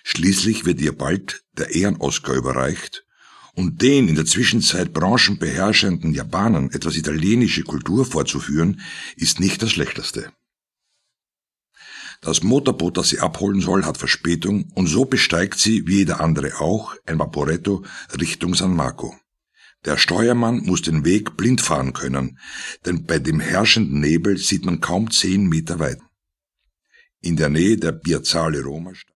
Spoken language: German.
Schließlich wird ihr bald der Ehren-Oscar überreicht und den in der Zwischenzeit branchenbeherrschenden Japanern etwas italienische Kultur vorzuführen, ist nicht das Schlechteste. Das Motorboot, das sie abholen soll, hat Verspätung und so besteigt sie, wie jeder andere auch, ein Vaporetto Richtung San Marco. Der Steuermann muss den Weg blind fahren können, denn bei dem herrschenden Nebel sieht man kaum 10 Meter weit. In der Nähe der Piazzale Roma